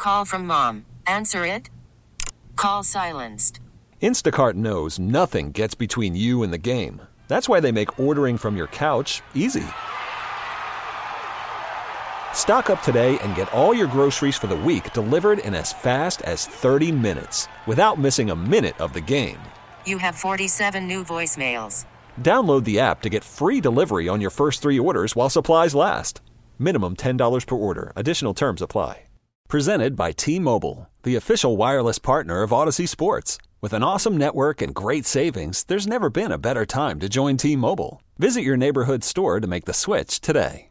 Call from mom. Answer it. Call silenced. Instacart knows nothing gets between you and the game. That's why they make ordering from your couch easy. Stock up today and get all your groceries for the week delivered in as fast as 30 minutes without missing a minute of the game. You have 47 new voicemails. Download the app to get free delivery on your first 3 orders while supplies last. Minimum $10 per order. Additional terms apply. Presented by T-Mobile, the official wireless partner of Odyssey Sports. With an awesome network and great savings, there's never been a better time to join T-Mobile. Visit your neighborhood store to make the switch today.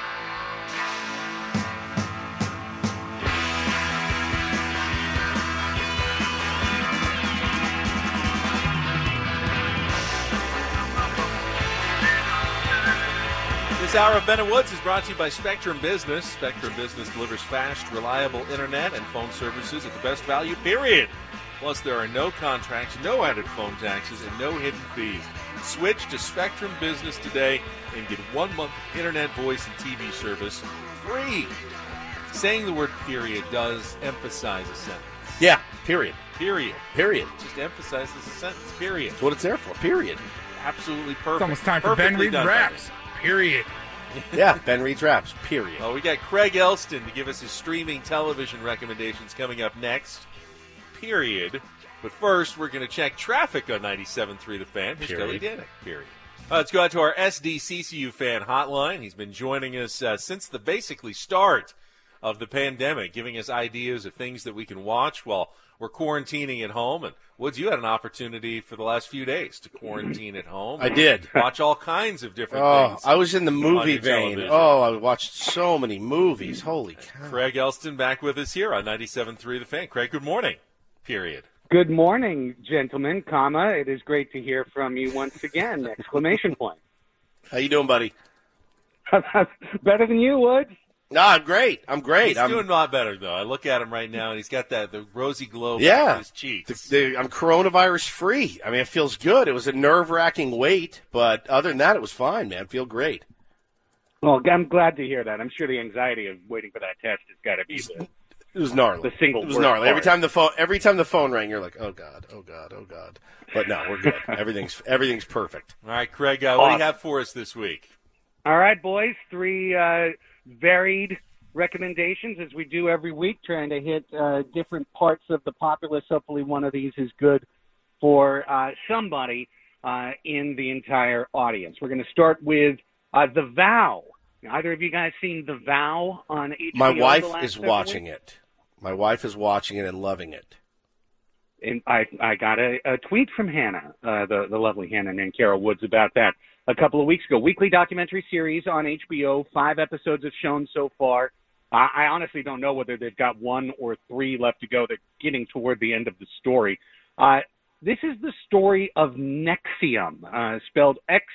This hour of Ben and Woods is brought to you by Spectrum Business. Spectrum Business delivers fast, reliable internet and phone services at the best value, period. Plus, there are no contracts, no added phone taxes, and no hidden fees. Switch to Spectrum Business today and get 1 month of internet, voice, and TV service free. Saying the word period does emphasize a sentence. Yeah, period. Period. Period. Just emphasizes a sentence, period. That's what it's there for, period. Absolutely perfect. It's almost time for Ben Reed's Raps, period. Yeah, Ben Reed's Raps, period. Well, we got Craig Elston to give us his streaming television recommendations coming up next, period. But first, we're going to check traffic on 97.3 The Fan. Here's Kelly Danick, period. Let's go out to our SDCCU fan hotline. He's been joining us since the basically start of the pandemic, giving us ideas of things that we can watch while we're quarantining at home. And Woods, you had an opportunity for the last few days to quarantine at home. I did. Watch all kinds of different things. I was in the movie vein. Television. I watched so many movies. Holy cow. Craig Elston back with us here on 97.3 The Fan. Craig, good morning, period. Good morning, gentlemen, comma. It is great to hear from you once again, exclamation point. How you doing, buddy? Better than you, Woods. No, I'm great. I'm He's doing a lot better, though. I look at him right now, and he's got the rosy glow on his cheeks. I'm coronavirus-free. I mean, it feels good. It was a nerve-wracking wait, but other than that, it was fine, man. Feel great. Well, I'm glad to hear that. I'm sure the anxiety of waiting for that test has got to be It was gnarly. The single. It was gnarly. Every time the phone rang, you're like, oh God, oh God, oh God. But no, we're good. Everything's perfect. All right, Craig, what do you have for us this week? All right, boys. 3 varied recommendations as we do every week, trying to hit different parts of the populace. Hopefully, one of these is good for somebody in the entire audience. We're going to start with The Vow. Either of you guys seen The Vow on HBO? My wife is watching it. My wife is watching it and loving it. And I got a tweet from Hannah, the lovely Hannah Nankara Woods, about that a couple of weeks ago. Weekly documentary series on HBO. 5 episodes have shown so far. I honestly don't know whether they've got 1 or 3 left to go. They're getting toward the end of the story. This is the story of NXIVM, spelled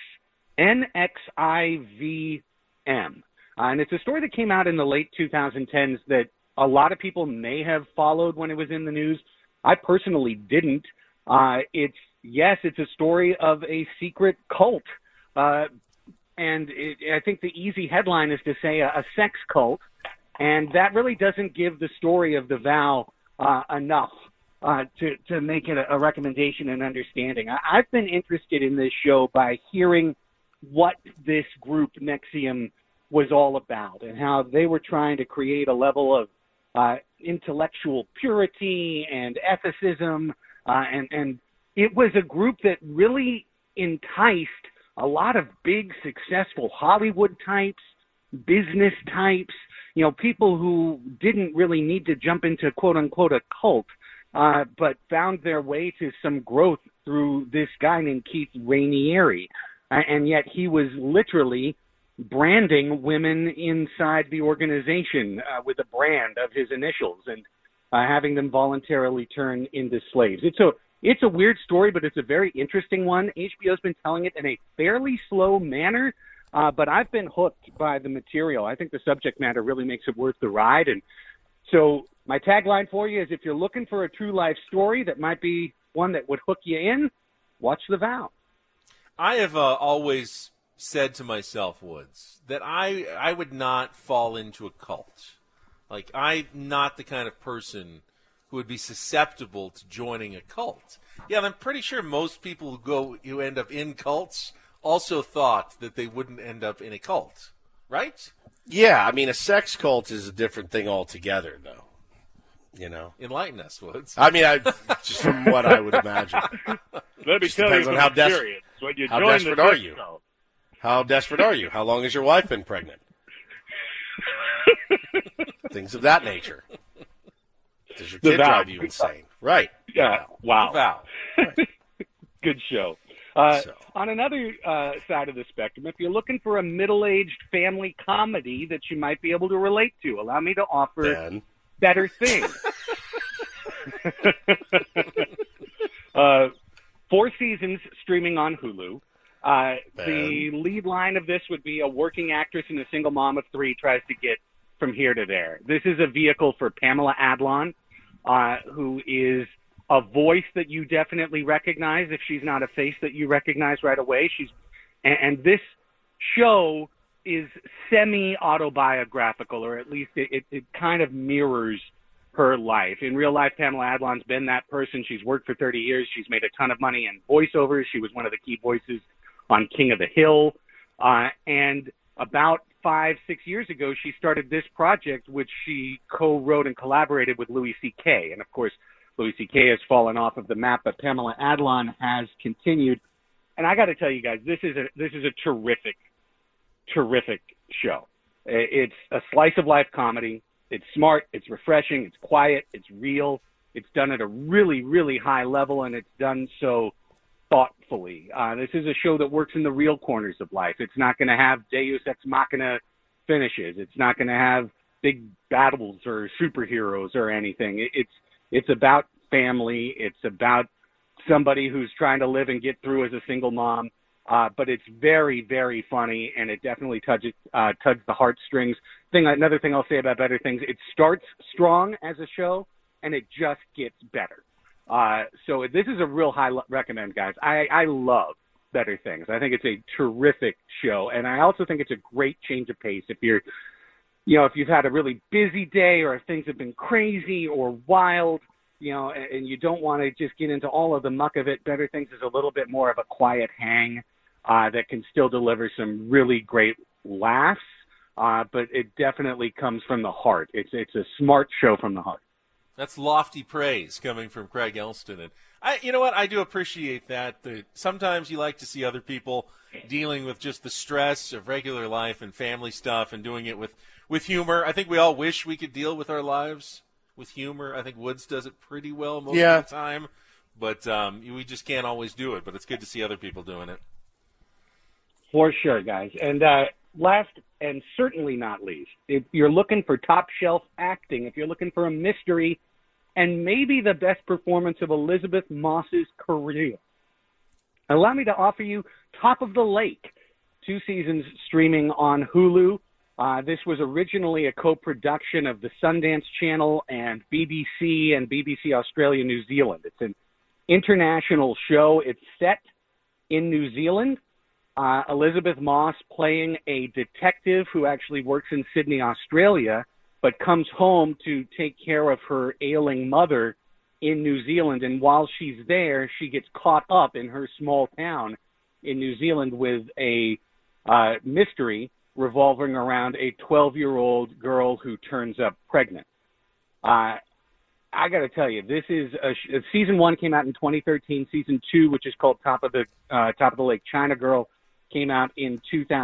NXIVM. And it's a story that came out in the late 2010s that a lot of people may have followed when it was in the news. I personally didn't. It's a story of a secret cult. I think the easy headline is to say a sex cult. And that really doesn't give the story of The Vow enough to make it a recommendation and understanding. I've been interested in this show by hearing what this group NXIVM was all about and how they were trying to create a level of intellectual purity and ethicism. And it was a group that really enticed a lot of big, successful Hollywood types, business types, people who didn't really need to jump into, quote unquote, a cult, but found their way to some growth through this guy named Keith Raniere. And yet he was literally branding women inside the organization with a brand of his initials and having them voluntarily turn into slaves. It's a weird story, but it's a very interesting one. HBO's been telling it in a fairly slow manner, but I've been hooked by the material. I think the subject matter really makes it worth the ride. And so my tagline for you is, if you're looking for a true life story that might be one that would hook you in, watch The Vow. I have always said to myself, Woods, that I would not fall into a cult. Like, I'm not the kind of person who would be susceptible to joining a cult. Yeah, and I'm pretty sure most people who end up in cults also thought that they wouldn't end up in a cult, right? Yeah, I mean, a sex cult is a different thing altogether, though. You know, enlighten us, Woods. I mean, just from what I would imagine. Let me tell you from experience. When you how join desperate are you? Cult. How desperate are you? How long has your wife been pregnant? Things of that nature. Does your kid drive you insane? Right. Yeah. Wow. Right. Good show. On another side of the spectrum, if you're looking for a middle-aged family comedy that you might be able to relate to, allow me to offer Better Things. 4 seasons streaming on Hulu. The lead line of this would be a working actress and a single mom of 3 tries to get from here to there. This is a vehicle for Pamela Adlon, who is a voice that you definitely recognize if she's not a face that you recognize right away. And this show is semi-autobiographical, or at least it kind of mirrors her life. In real life, Pamela Adlon's been that person. She's worked for 30 years. She's made a ton of money in voiceovers. She was one of the key voices on King of the Hill. And about 5-6 years ago, she started this project, which she co-wrote and collaborated with Louis C.K. And, of course, Louis C.K. has fallen off of the map, but Pamela Adlon has continued. And I got to tell you guys, this is a terrific show. It's a slice of life comedy. It's smart. It's refreshing. It's quiet. It's real. It's done at a really, really high level, and it's done so thoughtfully. This is a show that works in the real corners of life. It's not going to have Deus Ex Machina finishes. It's not going to have big battles or superheroes or anything. It's about family. It's about somebody who's trying to live and get through as a single mom. But it's very, very funny, and it definitely tugs the heartstrings. Another thing I'll say about Better Things, it starts strong as a show, and it just gets better. So this is a real high recommend, guys. I love Better Things. I think it's a terrific show, and I also think it's a great change of pace. If you've had a really busy day, or if things have been crazy or wild, and you don't want to just get into all of the muck of it, Better Things is a little bit more of a quiet hang that can still deliver some really great laughs, but it definitely comes from the heart. It's a smart show from the heart. That's lofty praise coming from Craig Elston. And I do appreciate that. Sometimes you like to see other people dealing with just the stress of regular life and family stuff and doing it with humor. I think we all wish we could deal with our lives with humor. I think Woods does it pretty well most of the time, but we just can't always do it. But it's good to see other people doing it. For sure, guys. And last and certainly not least, if you're looking for top shelf acting, if you're looking for a mystery, and maybe the best performance of Elizabeth Moss's career, allow me to offer you Top of the Lake, 2 seasons streaming on Hulu. This was originally a co-production of the Sundance Channel and BBC Australia, New Zealand. It's an international show. It's set in New Zealand. Elizabeth Moss playing a detective who actually works in Sydney, Australia, but comes home to take care of her ailing mother in New Zealand. And while she's there, she gets caught up in her small town in New Zealand with a mystery revolving around a 12-year-old girl who turns up pregnant. I got to tell you, this is season 1 came out in 2013. Season 2, which is called Top of the Lake China Girl, came out in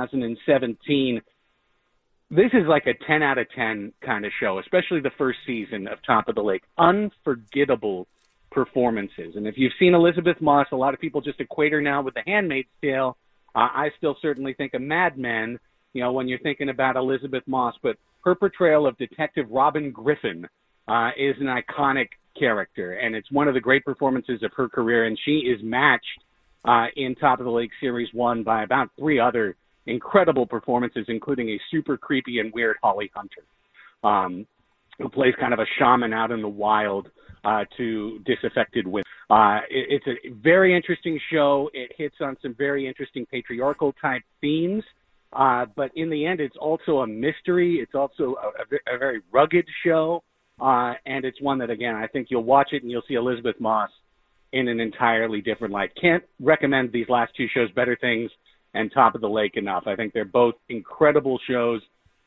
2017. This is like a 10 out of 10 kind of show, especially the first season of Top of the Lake. Unforgettable performances. And if you've seen Elizabeth Moss, a lot of people just equate her now with The Handmaid's Tale. I still certainly think of Mad Men, when you're thinking about Elizabeth Moss. But her portrayal of Detective Robin Griffin is an iconic character, and it's one of the great performances of her career, and she is matched in Top of the Lake Series 1 by about 3 other incredible performances, including a super creepy and weird Holly Hunter, who plays kind of a shaman out in the wild to disaffected women. It's a very interesting show. It hits on some very interesting patriarchal type themes, But in the end, it's also a mystery. It's also a very rugged show. And it's one that, again, I think you'll watch it and you'll see Elizabeth Moss in an entirely different light. Can't recommend these last two shows, Better Things and Top of the Lake, enough. I think they're both incredible shows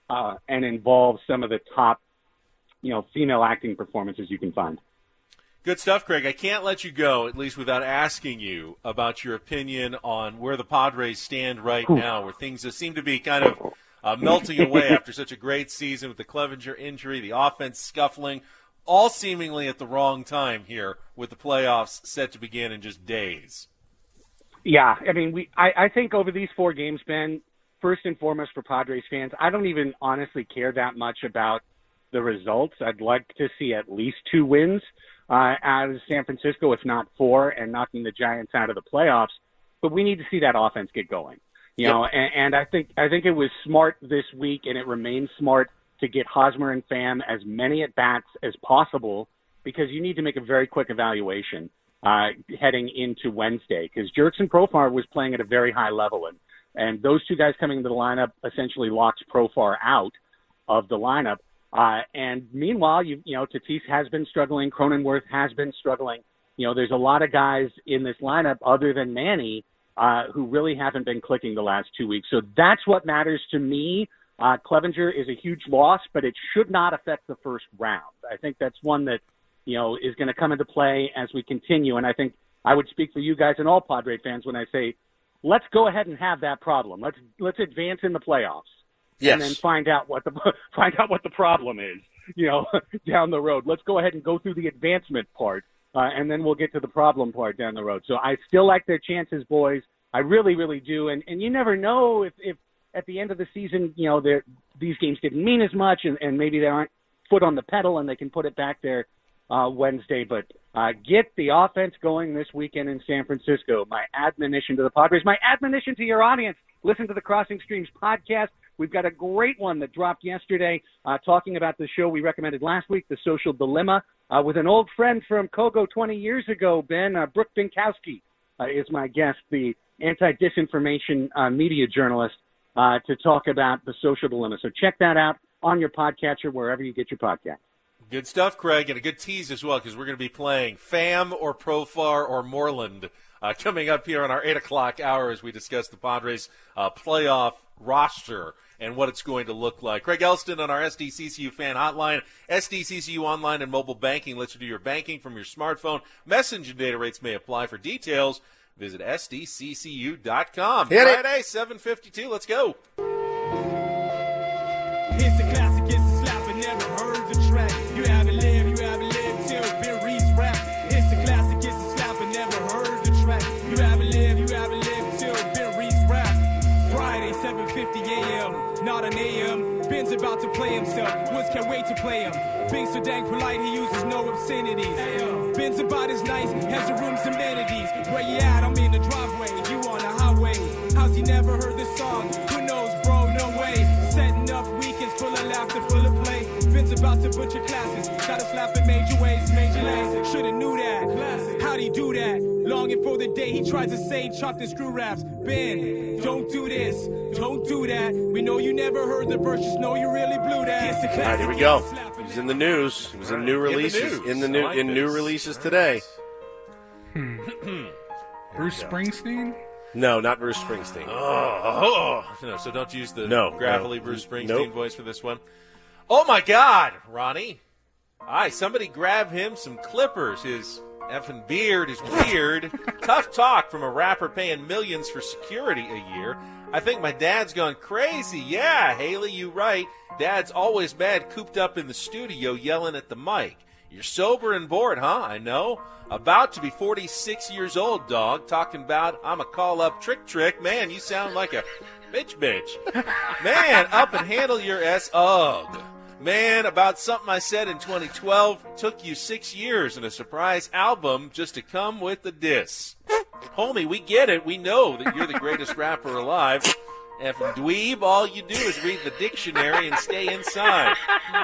and involve some of the top, female acting performances you can find. Good stuff, Craig. I can't let you go, at least without asking you about your opinion on where the Padres stand right now, where things seem to be kind of melting away after such a great season with the Clevenger injury, the offense scuffling, all seemingly at the wrong time here with the playoffs set to begin in just days. Yeah, I mean, I think over these 4 games, Ben, first and foremost for Padres fans, I don't even honestly care that much about the results. I'd like to see at least 2 wins out of San Francisco, if not 4, and knocking the Giants out of the playoffs. But we need to see that offense get going. You know, and I think it was smart this week, and it remains smart to get Hosmer and Pham as many at-bats as possible, because you need to make a very quick evaluation heading into Wednesday, because Jurickson Profar was playing at a very high level, and those 2 guys coming into the lineup essentially locks Profar out of the lineup. And meanwhile, Tatis has been struggling. Cronenworth has been struggling. There's a lot of guys in this lineup other than Manny who really haven't been clicking the last 2 weeks. So that's what matters to me. Clevenger is a huge loss, but it should not affect the first round. I think that's one that, is going to come into play as we continue. And I think I would speak for you guys and all Padre fans when I say, let's go ahead and have that problem. Let's advance in the playoffs. Yes. And then find out what the problem is, down the road. Let's go ahead and go through the advancement part, and then we'll get to the problem part down the road. So I still like their chances, boys. I really, really do. And you never know if at the end of the season, these games didn't mean as much, and maybe they aren't foot on the pedal and they can put it back there Wednesday. But get the offense going this weekend in San Francisco. My admonition to the Padres, my admonition to your audience, listen to the Crossing Streams podcast. We've got a great one that dropped yesterday talking about the show we recommended last week, The Social Dilemma, with an old friend from Kogo 20 years ago, Ben. Brooke Binkowski is my guest, the anti-disinformation media journalist, to talk about The Social Dilemma. So check that out on your podcatcher, wherever you get your podcast. Good stuff, Craig, and a good tease as well, because we're going to be playing Pham or Profar or Moreland coming up here on our 8 o'clock hour as we discuss the Padres' playoff roster and what it's going to look like. Craig Elston on our SDCCU fan hotline. SDCCU online and mobile banking lets you do your banking from your smartphone. Message and data rates may apply. For details, visit sdccu.com. Friday, 7:52. Let's go. It's a classic, it's a slapper, never heard the track. You haven't lived till Ben Reese rap. It's a classic, it's a slapper, never heard the track. You haven't lived till Ben Reese rap. Friday, 7:50 a.m., not an a.m. Ben's about to play himself, Woods can't wait to play him. Ben's so dang polite, he uses no obscenities. Ben's about as nice as the room's amenities. Where you at? I'm in the driveway, you on the highway. How's he never heard this song? Who knows, bro? No way. Setting up weekends full of laughter, full of play. Ben's about to butcher classes, gotta slap in major ways, major lays. Shoulda knew that. How'd he do that? Longing for the day he tries to say chopped and screw raps. Ben, don't do this, don't do that. We know you never heard the verse, just know you really blew that. All right, here we go. It was in the news. It was in new releases. In new releases today. Bruce Springsteen? No, not Bruce Springsteen. No, so don't use the gravelly Bruce Springsteen voice for this one. Oh, my God, Ronnie. Somebody grab him some clippers. His effing beard is weird. Tough talk from a rapper paying millions for security a year. I think my dad's gone crazy. Yeah, Haley, you right. Dad's always mad, cooped up in the studio yelling at the mic. You're sober and bored, huh? I know. About to be 46 years old, dog. Talking about I'm a call-up trick. Man, you sound like a bitch. Man, up and handle your S-ugh. Man, about something I said in 2012, took you 6 years and a surprise album just to come with the diss. Homie, we get it. We know that you're the greatest rapper alive. F dweeb, all you do is read the dictionary and stay inside.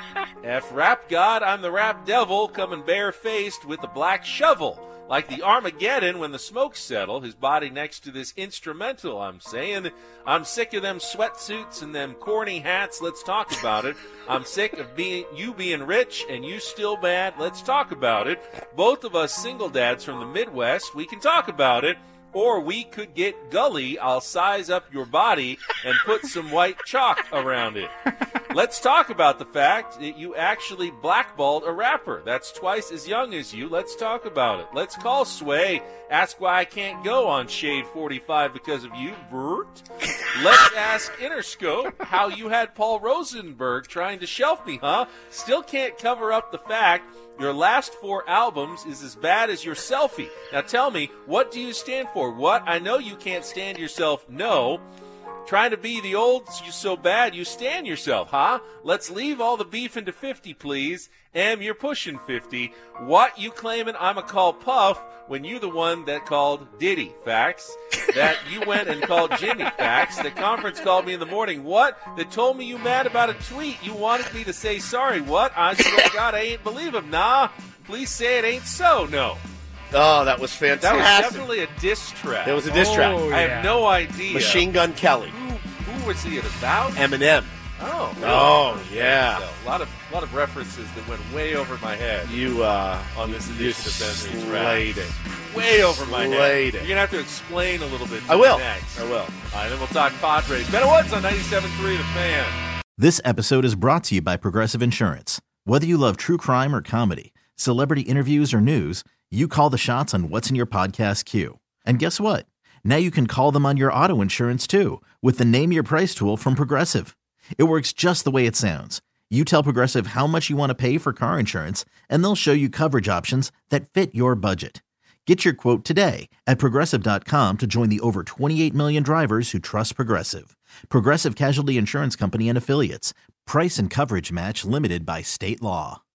F rap god, I'm the rap devil, coming barefaced with a black shovel. Like the Armageddon when the smoke settle, his body next to this instrumental, I'm saying. I'm sick of them sweatsuits and them corny hats, let's talk about it. I'm sick of you being rich and you still bad, let's talk about it. Both of us single dads from the Midwest, we can talk about it. Or we could get gully, I'll size up your body and put some white chalk around it. Let's talk about the fact that you actually blackballed a rapper that's twice as young as you. Let's talk about it. Let's call Sway. Ask why I can't go on Shade 45 because of you, Bert. Let's ask Interscope how you had Paul Rosenberg trying to shelf me, huh? Still can't cover up the fact your last 4 albums is as bad as your selfie. Now tell me, what do you stand for? What? I know you can't stand yourself. No. Trying to be the old you so bad you stand yourself, huh? Let's leave all the beef into 50, please. You're pushing 50. What you claiming I'ma call Puff when you the one that called Diddy? Facts. That you went and called Jimmy? Facts. The conference called me in the morning. What? They told me you mad about a tweet. You wanted me to say sorry. What? I swear to God, I ain't believe him. Nah. Please say it ain't so. No. Oh, that was fantastic. That was definitely a diss track. It was a diss track. I have no idea. Machine Gun Kelly. Who was he about? Eminem. Oh, really? Oh, yeah. So, a lot of references that went way over my head. You on this edition of Ben slayed it. Way over my head. Slayed it. You're gonna have to explain a little bit. I will. Next. I will. All right, then we'll talk Padres. Ben Woods on 97.3 The Fan. This episode is brought to you by Progressive Insurance. Whether you love true crime or comedy, celebrity interviews or news, you call the shots on what's in your podcast queue. And guess what? Now you can call them on your auto insurance too with the Name Your Price tool from Progressive. It works just the way it sounds. You tell Progressive how much you want to pay for car insurance, and they'll show you coverage options that fit your budget. Get your quote today at Progressive.com to join the over 28 million drivers who trust Progressive. Progressive Casualty Insurance Company and Affiliates. Price and coverage match limited by state law.